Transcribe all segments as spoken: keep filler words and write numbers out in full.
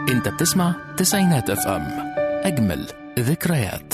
انت بتسمع تسعينات اف ام، اجمل ذكريات.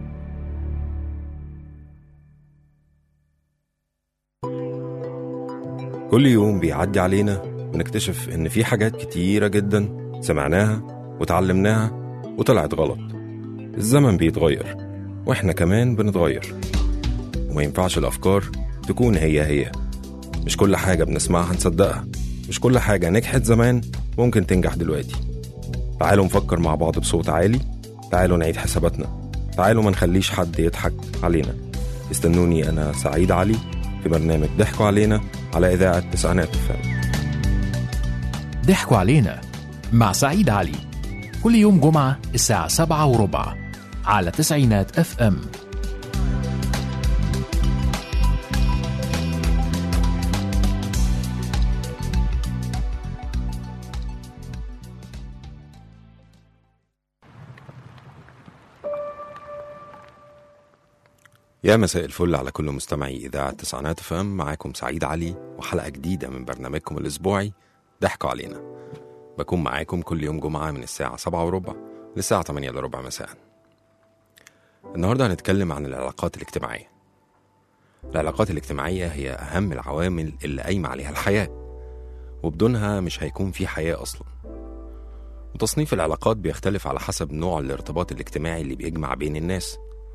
كل يوم بيعدي علينا بنكتشف ان في حاجات كتيرة جدا سمعناها وتعلمناها وطلعت غلط. الزمن بيتغير واحنا كمان بنتغير، وما ينفعش الافكار تكون هي هي. مش كل حاجة بنسمعها نصدقها، مش كل حاجة نجحت زمان ممكن تنجح دلوقتي. تعالوا نفكر مع بعض بصوت عالي، تعالوا نعيد حساباتنا، تعالوا ما نخليش حد يضحك علينا. استنوني أنا سعيد علي في برنامج ضحكوا علينا على إذاعة تسعينات اف ام. ضحكوا علينا مع سعيد علي كل يوم جمعة الساعة سبعة وربع على تسعينات اف ام. يا مساء الفل على كل مستمعي إذاعة تسعينات اف ام. معاكم سعيد علي وحلقة جديدة من برنامجكم الأسبوعي ضحكوا علينا. بكون معاكم كل يوم جمعة من الساعة سبعة وربع للساعة تمانية الا ربع مساء. النهاردة هنتكلم عن العلاقات الاجتماعية. العلاقات الاجتماعية هي أهم العوامل اللي قايمة عليها الحياة، وبدونها مش هيكون في حياة أصلا. وتصنيف العلاقات بيختلف على حسب نوع الارتباط الاجتماعي اللي بيجمع بين الناس،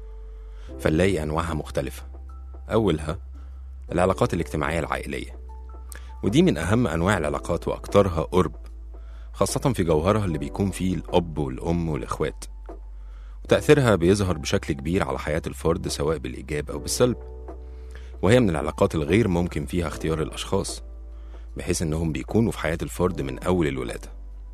فنلاقي أنواعها مختلفة. أولها العلاقات الاجتماعية العائلية، ودي من أهم أنواع العلاقات وأكترها قرب، خاصة في جوهرها اللي بيكون فيه الأب والأم والإخوات، وتأثيرها بيظهر بشكل كبير على حياة الفرد سواء بالإيجاب أو بالسلب. وهي من العلاقات الغير ممكن فيها اختيار الأشخاص، بحيث أنهم بيكونوا في حياة الفرد من أول الولادة.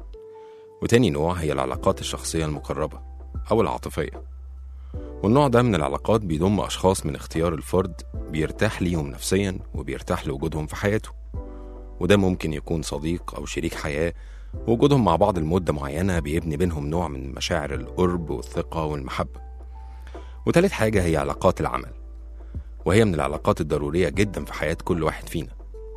وتاني نوع هي العلاقات الشخصية المقربة أو العاطفية، والنوع ده من العلاقات بيضم أشخاص من اختيار الفرد بيرتاح ليهم نفسيا وبيرتاح لوجودهم في حياته. وده ممكن يكون صديق أو شريك حياة، ووجودهم مع بعض لمدة معينة بيبني بينهم نوع من مشاعر القرب والثقة والمحبة. وتالت حاجة هي علاقات العمل، وهي من العلاقات الضرورية جدا في حياة كل واحد فينا.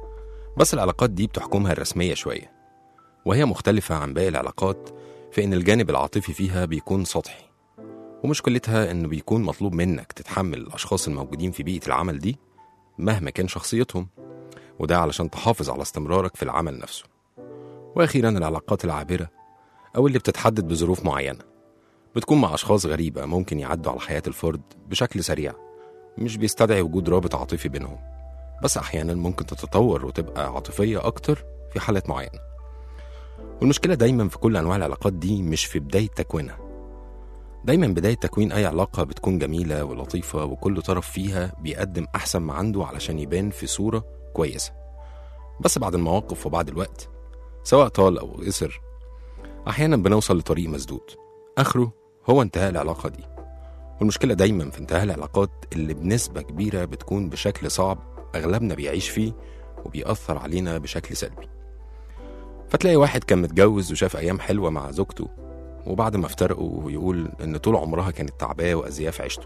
بس العلاقات دي بتحكمها الرسمية شوية، وهي مختلفة عن باقي العلاقات في إن الجانب العاطفي فيها بيكون سطحي، ومشكلتها إنه بيكون مطلوب منك تتحمل الأشخاص الموجودين في بيئة العمل دي مهما كان شخصيتهم، وده علشان تحافظ على استمرارك في العمل نفسه. وأخيرا العلاقات العابرة، أو اللي بتتحدد بظروف معينة، بتكون مع أشخاص غريبة ممكن يعدوا على حياة الفرد بشكل سريع، مش بيستدعي وجود رابط عاطفي بينهم، بس أحيانا ممكن تتطور وتبقى عاطفية أكتر في حالات معينة. والمشكلة دايما في كل أنواع العلاقات دي مش في بداية تكوينها. دايما بداية تكوين أي علاقة بتكون جميلة ولطيفة، وكل طرف فيها بيقدم أحسن ما عنده علشان يبان في صورة كويسة. بس بعد المواقف وبعد الوقت، سواء طال أو قصر، أحيانا بنوصل لطريق مسدود آخره هو انتهاء العلاقة دي. والمشكلة دايما في انتهاء العلاقات اللي بنسبة كبيرة بتكون بشكل صعب أغلبنا بيعيش فيه وبيأثر علينا بشكل سلبي. فتلاقي واحد كان متجوز وشاف أيام حلوة مع زوجته، وبعد ما افترقوا يقول إن طول عمرها كانت تعباه وأذياه في عيشته.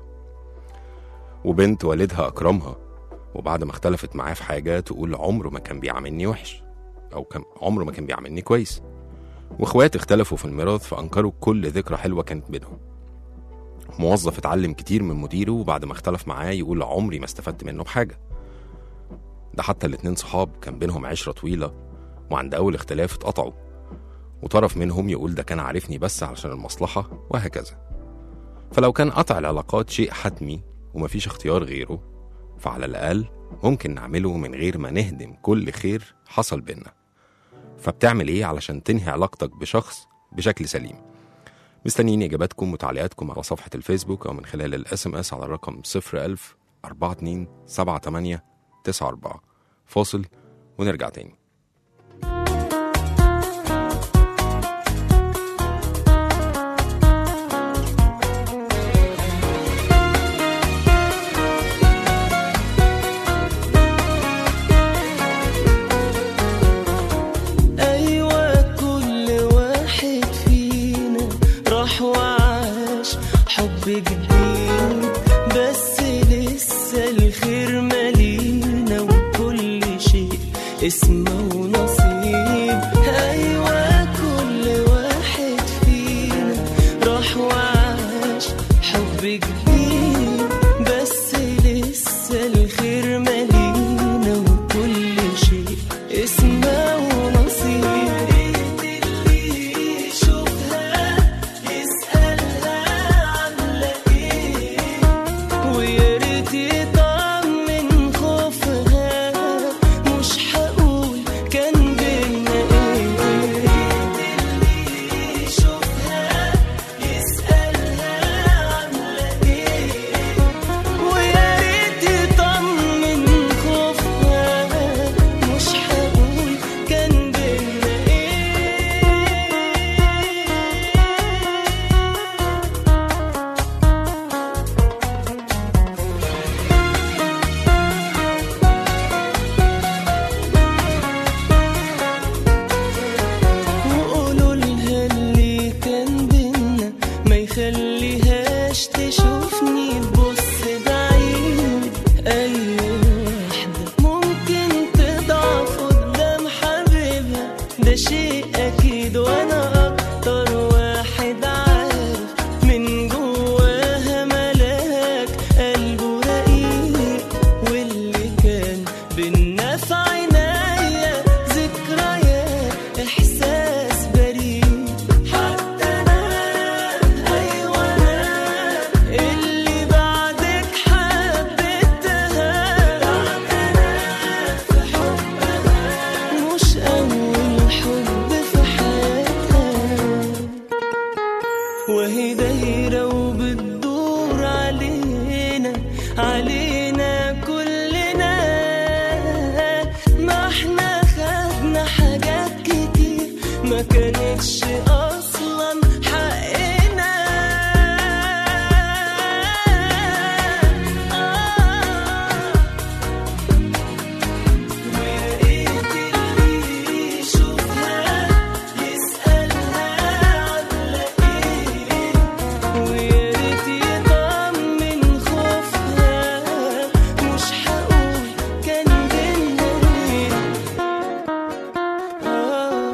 وبنت والدها أكرمها، وبعد ما اختلفت معاه في حاجة تقول عمره ما كان بيعاملني وحش، أو كان عمره ما كان بيعاملني كويس. واخوات اختلفوا في الميراث فأنكروا كل ذكرى حلوة كانت بينهم. موظف اتعلم كتير من مديره، وبعد ما اختلف معاه يقول عمري ما استفدت منه بحاجة. ده حتى الاتنين صحاب كان بينهم عشرة طويلة، وعند أول اختلاف اتقطعوا، وطرف منهم يقول ده كان عارفني بس علشان المصلحة، وهكذا. فلو كان قطع العلاقات شيء حتمي ومفيش اختيار غيره، فعلى الأقل ممكن نعمله من غير ما نهدم كل خير حصل بينا. فبتعمل ايه علشان تنهي علاقتك بشخص بشكل سليم؟ مستنيين إجاباتكم وتعليقاتكم على صفحة الفيسبوك أو من خلال الاس ام اس على الرقم صفر ألف أربعة اتنين سبعة تمانية تسعة أربعة. فاصل ونرجع تاني. اسمه شيء أكيد، وأنا أكتر واحد عارف من جواها ملاك قلبه رقيق، واللي كان بينا في عناية ذكريات إحساس بريء. حتى أنا أيوة أنا اللي بعدك حبيتها، أنا في حبها مش أول حب في حياتها، وهي دايرة وبتدور علينا علينا كلنا. ما احنا خدنا حاجات كتير ما كانتش أصلا حقنا. ويا ريت اللي يشوفها يسألها عاملة ايه، ويا ريت يطمن خوفها مش هقول كان بينا ايه. آه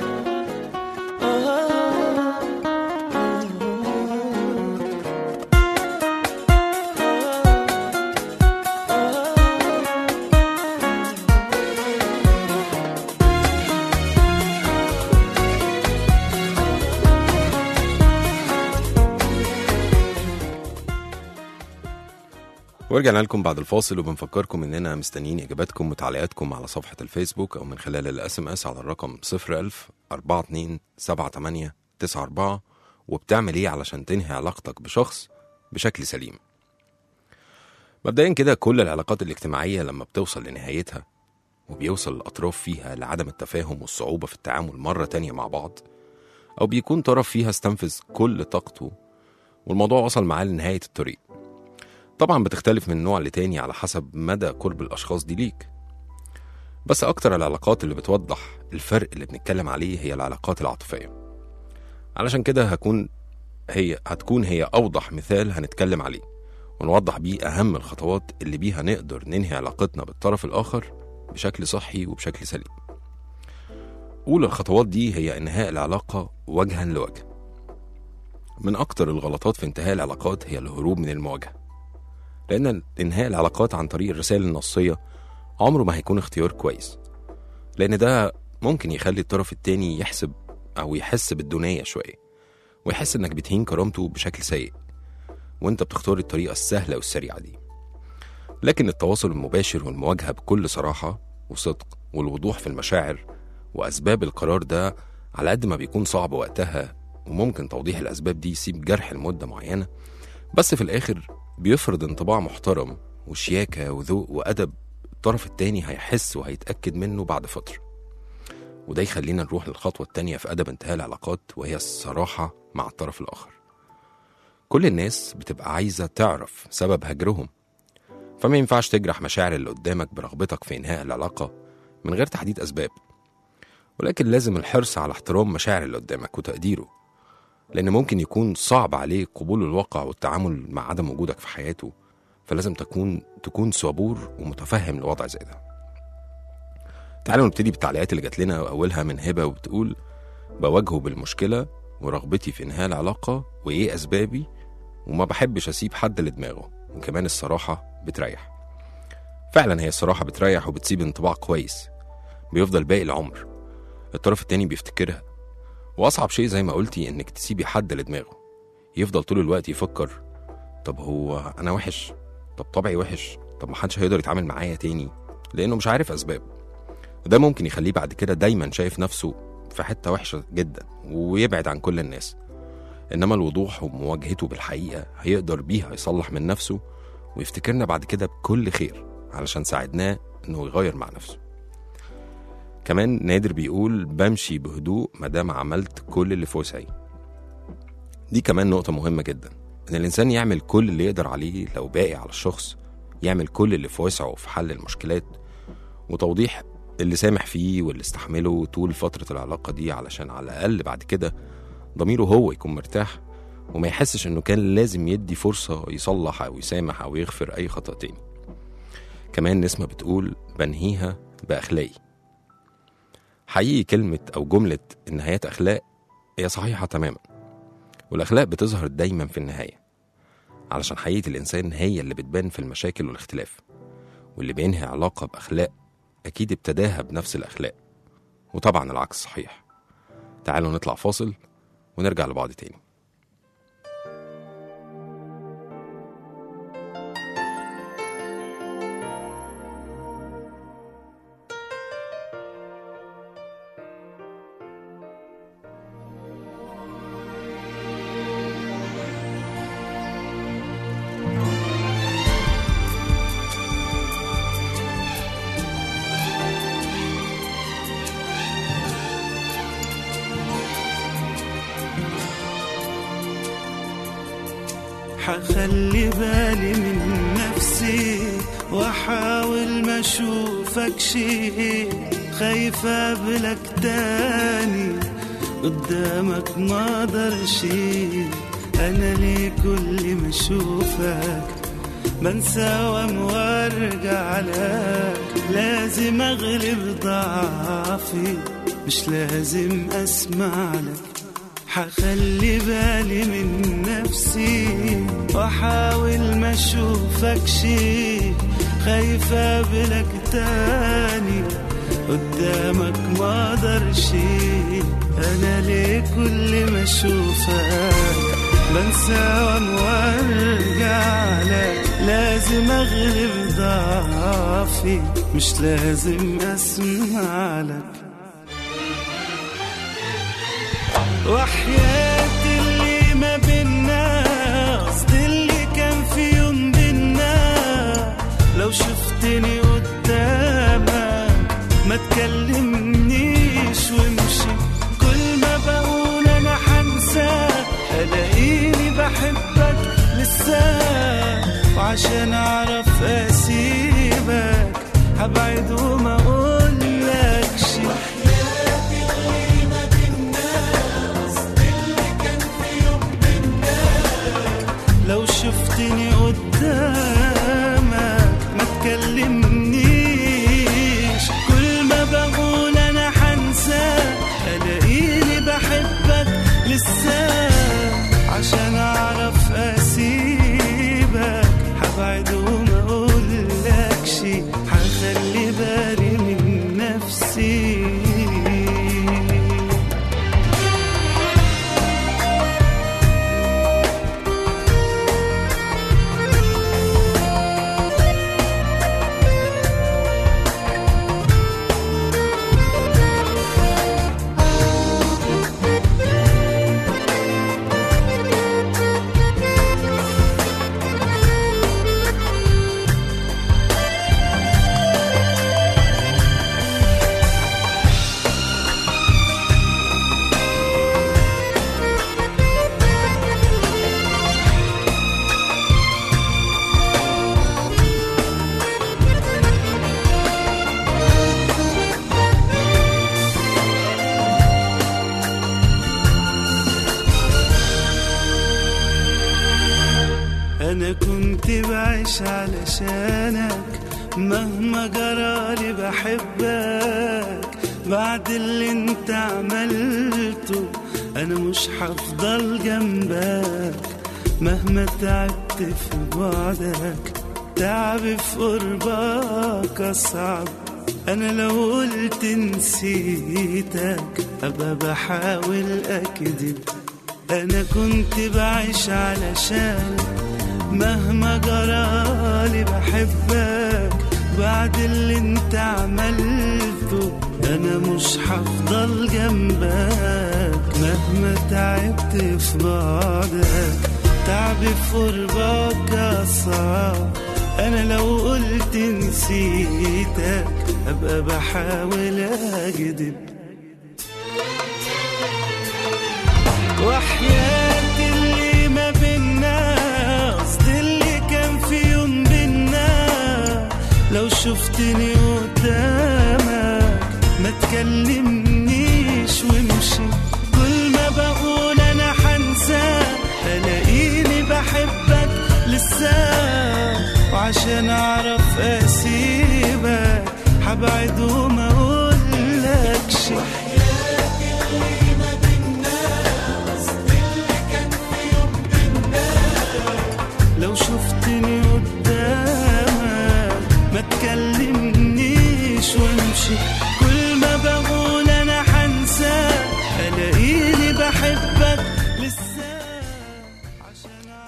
ورجعنا لكم بعد الفاصل، وبنفكركم اننا مستنيين اجاباتكم وتعليقاتكم على صفحة الفيسبوك او من خلال الاس ام اس على الرقم صفر ألف أربعة اتنين سبعة تمانية تسعة أربعة. وبتعمل ايه علشان تنهي علاقتك بشخص بشكل سليم؟ مبدئيا كده، كل العلاقات الاجتماعية لما بتوصل لنهايتها وبيوصل الأطراف فيها لعدم التفاهم والصعوبة في التعامل مرة تانية مع بعض، أو بيكون طرف فيها استنفذ كل طاقته والموضوع وصل معاه لنهاية الطريق. طبعا بتختلف من نوع لتاني على حسب مدى قرب الأشخاص دي ليك، بس أكتر العلاقات اللي بتوضح الفرق اللي بنتكلم عليه هي العلاقات العاطفية. علشان كده هكون هي هتكون هي أوضح مثال هنتكلم عليه ونوضح بيه أهم الخطوات اللي بيها نقدر ننهي علاقتنا بالطرف الآخر بشكل صحي وبشكل سليم. أولى الخطوات دي هي إنهاء العلاقة وجها لوجه. من أكتر الغلطات في انتهاء العلاقات هي الهروب من المواجهة، لأن إنهاء العلاقات عن طريق الرسائل النصية عمره ما هيكون اختيار كويس، لأن ده ممكن يخلي الطرف التاني يحسب أو يحس بالدونية شوية، ويحس إنك بتهين كرامته بشكل سيء وإنت بتختار الطريقة السهلة والسريعة دي. لكن التواصل المباشر والمواجهة بكل صراحة وصدق والوضوح في المشاعر وأسباب القرار ده، على قد ما بيكون صعب وقتها وممكن توضيح الأسباب دي يسيب جرح لمدة معينة، بس في الآخر بيفرض انطباع محترم وشياكة وذوق وأدب الطرف التاني هيحس وهيتأكد منه بعد فترة. وده يخلينا نروح للخطوة التانية في أدب انتهاء العلاقات، وهي الصراحة مع الطرف الآخر. كل الناس بتبقى عايزة تعرف سبب هجرهم، فما ينفعش تجرح مشاعر اللي قدامك برغبتك في إنهاء العلاقة من غير تحديد أسباب، ولكن لازم الحرص على احترام مشاعر اللي قدامك وتقديره، لأن ممكن يكون صعب عليه قبول الواقع والتعامل مع عدم وجودك في حياته، فلازم تكون تكون صبور ومتفهم لوضع زي ده. تعالوا نبتدي بالتعليقات اللي جات لنا، وأولها من هبة وبتقول: بواجهه بالمشكلة ورغبتي في إنهاء العلاقة وإيه أسبابي، وما بحبش أسيب حد لدماغه، وكمان الصراحة بتريح. فعلا هي الصراحة بتريح وبتسيب انطباع كويس بيفضل باقي العمر الطرف التاني بيفتكرها. وأصعب شيء زي ما قلتي إنك تسيبي حد لدماغه يفضل طول الوقت يفكر: طب هو أنا وحش، طب طبعي وحش، طب محدش هيقدر يتعامل معايا تاني، لأنه مش عارف أسباب. وده ممكن يخليه بعد كده دايما شايف نفسه في حتة وحشة جدا ويبعد عن كل الناس. إنما الوضوح ومواجهته بالحقيقة هيقدر بيها يصلح من نفسه ويفتكرنا بعد كده بكل خير علشان ساعدناه إنه يغير مع نفسه. كمان نادر بيقول: بمشي بهدوء مادام عملت كل اللي في وسعي. دي كمان نقطة مهمة جدا، إن الإنسان يعمل كل اللي يقدر عليه لو باقي على الشخص، يعمل كل اللي في وسعه في حل المشكلات وتوضيح اللي سامح فيه واللي استحمله طول فترة العلاقة دي، علشان على الأقل بعد كده ضميره هو يكون مرتاح وما يحسش إنه كان لازم يدي فرصة يصلح أو يسامح أو يغفر أي خطأ تاني. كمان نسمة بتقول: بنهيها بأخلاقي. حقيقي كلمة أو جملة النهايات أخلاق هي صحيحة تماما، والأخلاق بتظهر دايما في النهاية، علشان حقيقة الإنسان هي اللي بتبان في المشاكل والاختلاف، واللي بينهي علاقة بأخلاق أكيد ابتداها بنفس الأخلاق، وطبعا العكس صحيح. تعالوا نطلع فاصل ونرجع لبعض تاني. حخلي بالي من نفسي واحاول ما اشوفك شي، خايفة اقابلك تاني قدامك ما اقدرش. انا ليه كل ما اشوفك بنسى وارجع لك، لازم اغلب ضعفي مش لازم اسمع لك. حخلي بالي من نفسي واحاول ما اشوفك شي، خايفة اقابلك تاني قدامك ما اقدرش. انا ليه كل ما اشوفك بنسى وارجع لك، لازم اغلب ضعفي مش لازم اسمع لك. وحياة اللي ما بينا قصد اللي كان في يوم بينا، لو شفتني قدامك ما تكلمنيش وامشي، كل ما بقول انا حنساك الاقيني بحبك لسه، وعشان اعرف اسيبك هبعد وما اقولكش. لو شفتني قدامك ما تكلمنيش، كل ما بقول انا حنساك الاقيني بحبك لسه، عشان اعرف اسيبك هبعد وما اقولكش. حخلي بالي من نفسي. أنا كنت بعيش علشانك مهما جرالي بحبك، بعد اللي انت عملته أنا مش هفضل جنبك، مهما تعبت في بعدك تعب في قربك أصعب. أنا لو قلت نسيتك أبقى بحاول أكذب، أنا كنت بعيش علشانك مهما جرالي بحبك، بعد اللي انت عملته انا مش هفضل جنبك، مهما تعبت في بعدك تعب في قربك أصعب. انا لو قلت نسيتك ابقى بحاول اكذب، وحياة اللي ما بينا قصد اللي كان في يوم بينا، لو شفتني قدامك ما تكلمنيش وامشي، كل ما بقول انا حنساك الاقيني بحبك لسه، وعشان اعرف اسيبك هبعد وما اقولكش.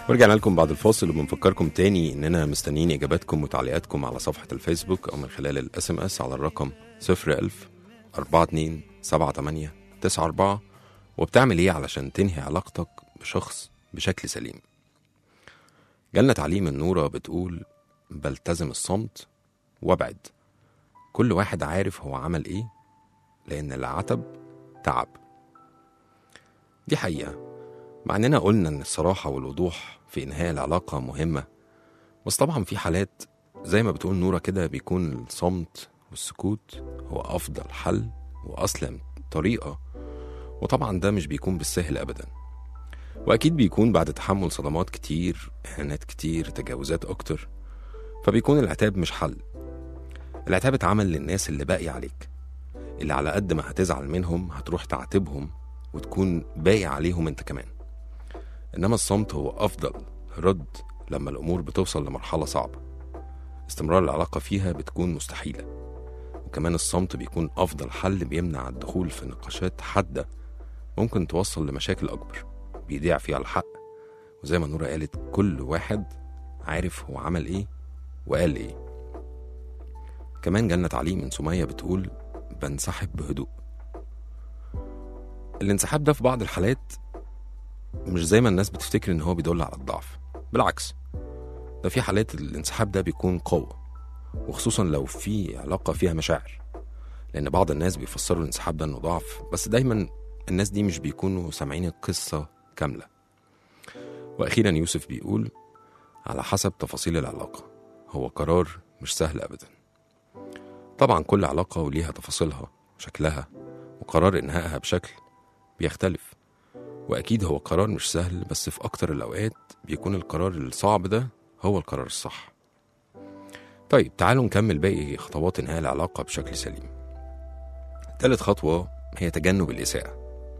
ورجعنا لكم بعد الفاصل وبنفكركم تاني اننا مستنيين اجاباتكم وتعليقاتكم على صفحة الفيسبوك او من خلال الاس ام اس على الرقم صفر ألف أربعة اتنين سبعة تمانية تسعة أربعة. وبتعمل ايه علشان تنهي علاقتك بشخص بشكل سليم؟ جالنا تعليم من نورة بتقول بلتزم الصمت وابعد، كل واحد عارف هو عمل ايه لان العتب تعب. دي حقيقة، مع اننا قلنا ان الصراحة والوضوح في انهاء العلاقة مهمة، بس طبعا في حالات زي ما بتقول نورة كده بيكون الصمت والسكوت هو افضل حل واسلم طريقة، وطبعا ده مش بيكون بالسهل ابدا، واكيد بيكون بعد تحمل صدمات كتير، اهانات كتير، تجاوزات اكتر، فبيكون العتاب مش حل. العتاب اتعمل للناس اللي باقي عليك، اللي على قد ما هتزعل منهم هتروح تعاتبهم وتكون باقي عليهم انت كمان. انما الصمت هو افضل رد لما الامور بتوصل لمرحلة صعبة استمرار العلاقة فيها بتكون مستحيلة، وكمان الصمت بيكون افضل حل بيمنع الدخول في نقاشات حادة ممكن توصل لمشاكل اكبر بيضيع فيها الحق. وزي ما نورة قالت كل واحد عارف هو عمل ايه وقال ايه. كمان جالنا تعليم من سمية بتقول بنسحب بهدوء. الانسحاب ده في بعض الحالات مش زي ما الناس بتفتكر ان هو بيدل على الضعف، بالعكس ده في حالات الانسحاب ده بيكون قوة، وخصوصا لو في علاقة فيها مشاعر، لان بعض الناس بيفسروا الانسحاب ده انه ضعف، بس دايما الناس دي مش بيكونوا سامعين القصة كاملة. واخيرا يوسف بيقول على حسب تفاصيل العلاقة، هو قرار مش سهل ابدا. طبعا كل علاقة وليها تفاصيلها وشكلها، وقرار انهائها بشكل بيختلف، واكيد هو قرار مش سهل، بس في اكتر الاوقات بيكون القرار الصعب ده هو القرار الصح. طيب تعالوا نكمل باقي خطوات انهاء العلاقة بشكل سليم. ثالث خطوة هي تجنب الإساءة.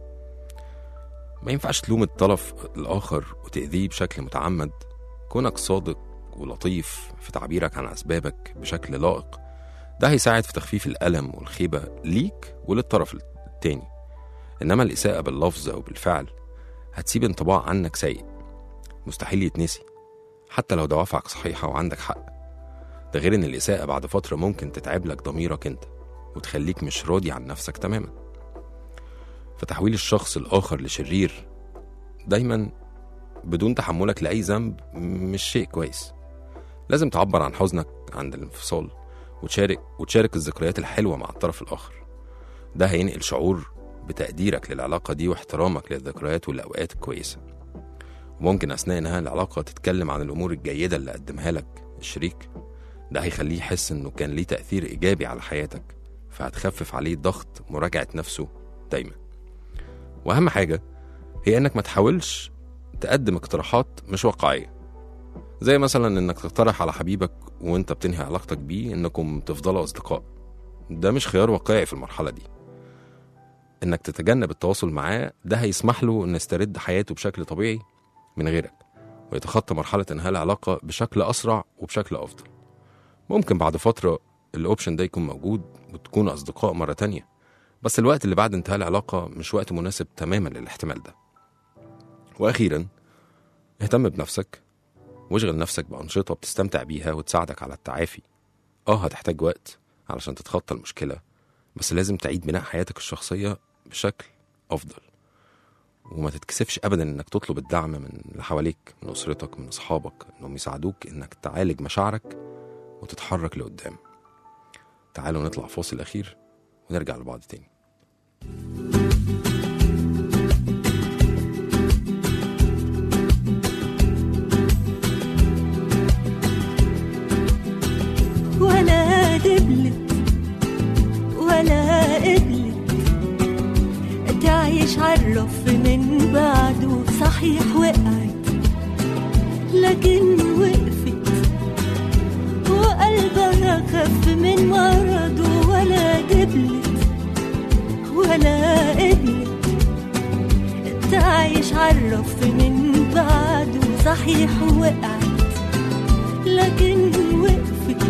ما ينفعش تلوم الطرف الآخر وتأذيه بشكل متعمد. كونك صادق ولطيف في تعبيرك عن أسبابك بشكل لائق، ده هيساعد في تخفيف الألم والخيبة ليك وللطرف التاني. إنما الإساءة باللفظ أو بالفعل هتسيب انطباع عنك سيء مستحيل يتنسي، حتى لو دوافعك صحيحة وعندك حق. ده غير إن الإساءة بعد فترة ممكن تتعب لك ضميرك أنت وتخليك مش راضي عن نفسك تماما. فتحويل الشخص الآخر لشرير دايما بدون تحملك لأي ذنب مش شيء كويس. لازم تعبر عن حزنك عند الانفصال وتشارك, وتشارك الذكريات الحلوة مع الطرف الآخر. ده هينقل شعور بتقديرك للعلاقة دي واحترامك للذكريات والأوقات الكويسة. وممكن أثناء انها العلاقة تتكلم عن الأمور الجيدة اللي قدمها لك الشريك. ده هيخليه يحس إنه كان ليه تأثير إيجابي على حياتك، فهتخفف عليه ضغط مراجعة نفسه دايما. وأهم حاجة هي إنك ما تحاولش تقدم اقتراحات مش واقعية، زي مثلا إنك تقترح على حبيبك وإنت بتنهي علاقتك بيه إنكم تفضلوا أصدقاء. ده مش خيار واقعي في المرحلة دي. إنك تتجنب التواصل معاه ده هيسمح له إن يسترد حياته بشكل طبيعي من غيرك، ويتخطى مرحلة انهاء العلاقة بشكل أسرع وبشكل أفضل. ممكن بعد فترة الأوبشن ده يكون موجود وتكون أصدقاء مرة تانية، بس الوقت اللي بعد انتهاء العلاقة مش وقت مناسب تماما للاحتمال ده. وأخيرا اهتم بنفسك واشغل نفسك بأنشطة بتستمتع بيها وتساعدك على التعافي. اه هتحتاج وقت علشان تتخطى المشكلة، بس لازم تعيد بناء حياتك الشخصية بشكل أفضل. وما تتكسفش أبدا إنك تطلب الدعم من اللي حواليك، من أسرتك، من أصحابك، إنهم يساعدوك إنك تعالج مشاعرك وتتحرك لقدام. تعالوا نطلع فاصل أخير ونرجع لبعض تاني. ولا دبلت ولا قبلت تعيش عالرف من بعده. صحيح وقعت لكن وقفت، وقلبها خف من مرضه. ولا دبلت ولا قبلت تعيش عالرف من بعده. صحيح وقعت لكن وقفت،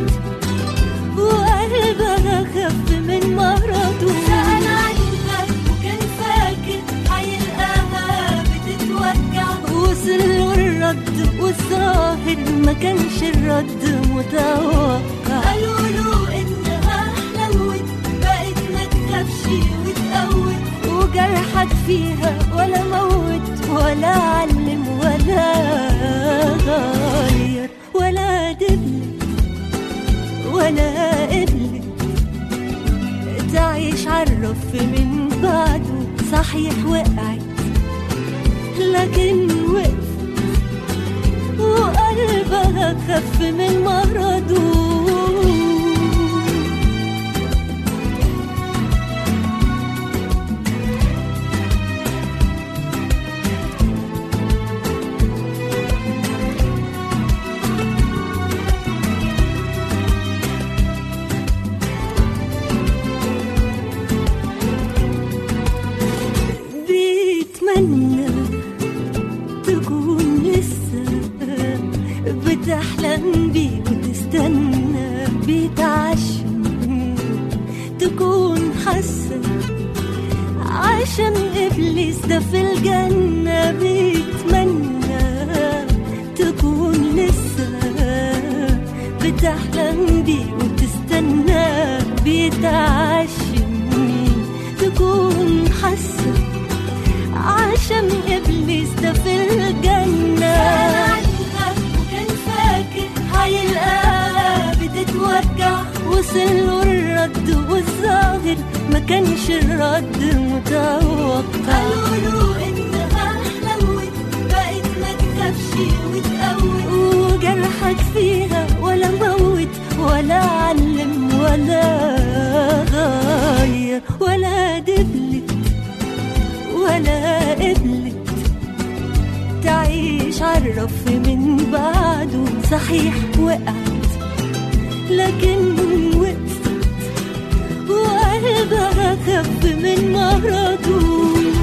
وقلبها خف من مرضه. سأل عنها وكان فاكر هيلقاها بتتوجع، وصل له الرد وجرحك فيها ولا موت ولا علم ولا غير ولا دبلت ولا قبلت تعيش عالرف من بعده. صحيح وقعت لكن وقفت وقلبها خف من مرضه. بيتمنى تكون لسه بتحلم بيه وتستنى، بيتعشم تكون حاسة عشان إبليس ده في الجنة. بيتمنى تكون لسه بتحلم بيه وتستنى، بيتعشم تكون حاسة عشان إبليس ده في الجنة. وكان فاكر هيلقاها بتتوجع، وصل له الرد والظاهر ما كانش الرد متوقع. قالوا إنها حلوت بقت ما تخافش وتقوت، وجرحك فيها ولا موت ولا علم ولا غير ولا دبلت ولا قبلت تعيش عالرف من بعده. صحيح وقعت لكن وقفت وقلبها خف من مرضه.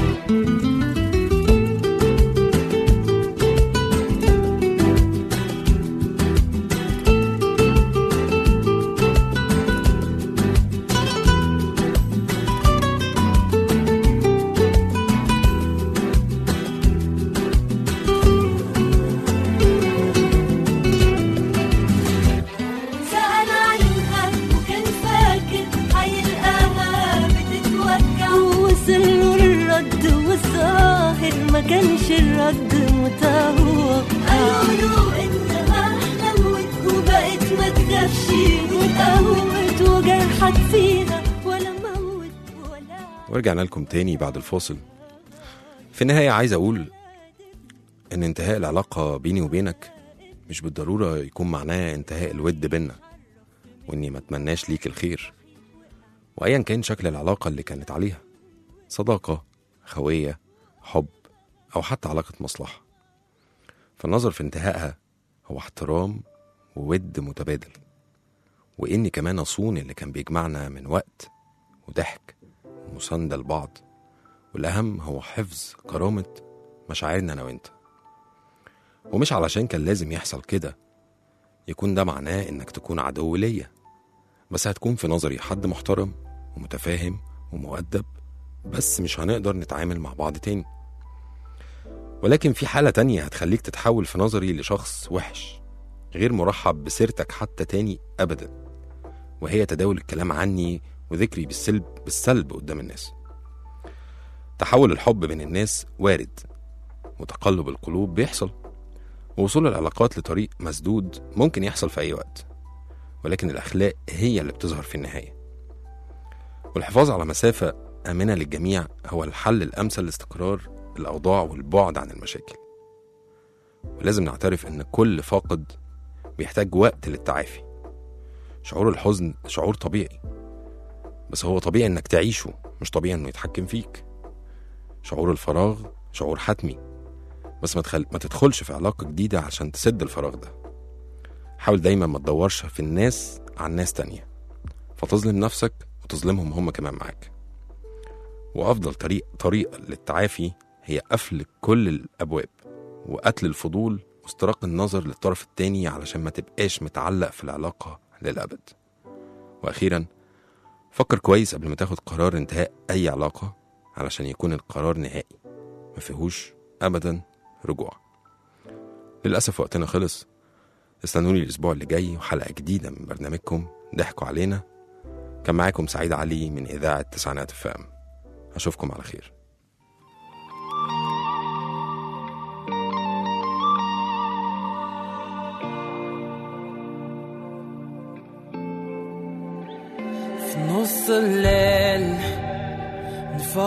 ما كانش الرد متوقع. قالوا إنها حلوت وبقت ما تخافش وتقوت، وجرحك فيها ولا موت ولا. ورجعنا لكم تاني بعد الفاصل. في النهاية عايز أقول إن انتهاء العلاقة بيني وبينك مش بالضرورة يكون معناه انتهاء الود بينا، وإني ما اتمناش ليك الخير، وأيا كان شكل العلاقة اللي كانت عليها، صداقة، خوية، حب، أو حتى علاقة مصلحة. فالنظر في انتهائها هو احترام وود متبادل، وإني كمان أصون اللي كان بيجمعنا من وقت وضحك ومساندة لبعض، والأهم هو حفظ كرامة مشاعرنا أنا وإنت. ومش علشان كان لازم يحصل كده يكون ده معناه إنك تكون عدو ليا، بس هتكون في نظري حد محترم ومتفاهم ومؤدب، بس مش هنقدر نتعامل مع بعض تاني. ولكن في حالة تانية هتخليك تتحول في نظري لشخص وحش غير مرحب بسيرتك حتى تاني أبدا، وهي تداول الكلام عني وذكري بالسلب بالسلب قدام الناس. تحول الحب بين الناس وارد، وتقلب القلوب بيحصل، ووصول العلاقات لطريق مسدود ممكن يحصل في أي وقت، ولكن الأخلاق هي اللي بتظهر في النهاية. والحفاظ على مسافة آمنة للجميع هو الحل الأمثل لاستقرار الأوضاع والبعد عن المشاكل. ولازم نعترف إن كل فاقد بيحتاج وقت للتعافي. شعور الحزن شعور طبيعي، بس هو طبيعي إنك تعيشه، مش طبيعي إنه يتحكم فيك. شعور الفراغ شعور حتمي، بس ما, تخل... ما تدخلش في علاقة جديدة عشان تسد الفراغ ده. حاول دايما ما تدورش في الناس عن ناس تانية، فتظلم نفسك وتظلمهم هم كمان معاك. وأفضل طريق طريقة للتعافي هي قفل كل الأبواب وقتل الفضول واستراق النظر للطرف التاني علشان ما تبقاش متعلق في العلاقة للأبد. وأخيرا فكر كويس قبل ما تاخد قرار انتهاء أي علاقة علشان يكون القرار نهائي ما فيهوش أبدا رجوع. للأسف وقتنا خلص، استنوني الأسبوع اللي جاي وحلقة جديدة من برنامجكم ضحكوا علينا. كان معاكم سعيد علي من إذاعة تسعينات اف ام. أشوفكم على خير.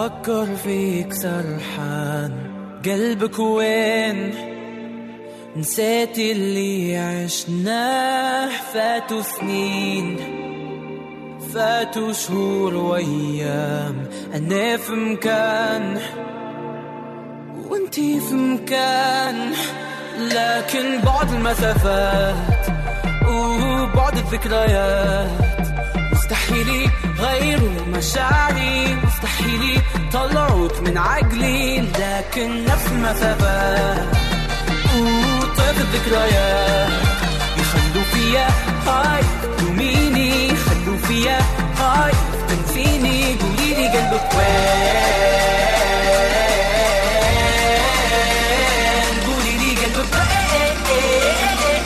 بفكر فيك سرحان، قلبك وين؟ نسيت اللي عشناه، فاتوا سنين فاتوا شهور وايام، انا في مكان وانتي في مكان، لكن بعد المسافات وبعد الذكريات مستحيل غيروا مشاعري، مستحيل طلعوك من عقلي، لكن نفس المسافات وطيف الذكريات يخلوا فيا هاي تلوميني، خلوا فيا هاي تنسيني، قوليلي قلبك وين؟ قوليلي قلبك وين؟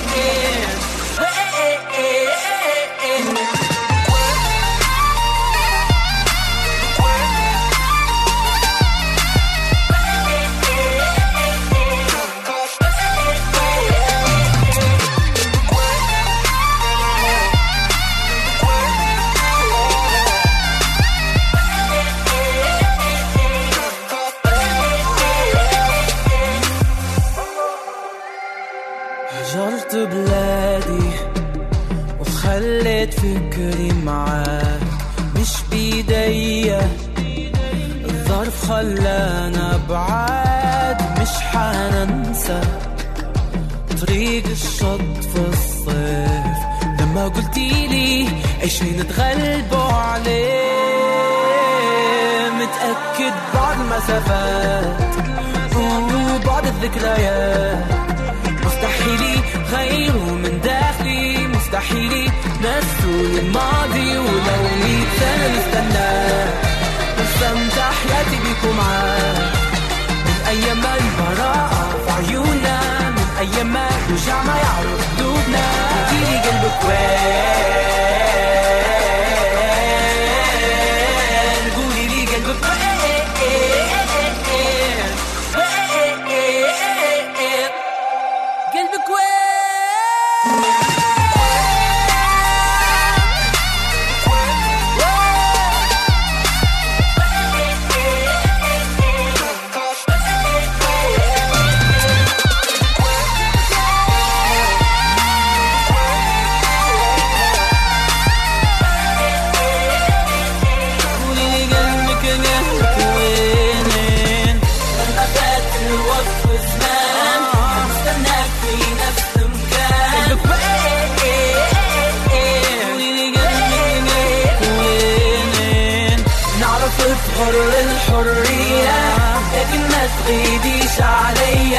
هجرت بلادي وخليت فكري معاك، مش بيديا الظرف خلانا بعاد، مش حننسى طريق الشط في الصيف لما قلتيلي اي شي نتغلبوا عليه، متأكد بعد المسافات وبعد الذكريات مستحيل غيروا من داخلي، مستحيل نسوا الماضي، ولو مية سنة نستنى نستمتع حياتي بيكم معاك، من أيام البراءة في عيوننا، من أيام ما رجع ما يعرف قلوبنا، قوليلي قلبك وين؟ قوليلي قلبك وين؟ قلبك وين؟ الحرية لكن ما تغيديش علي،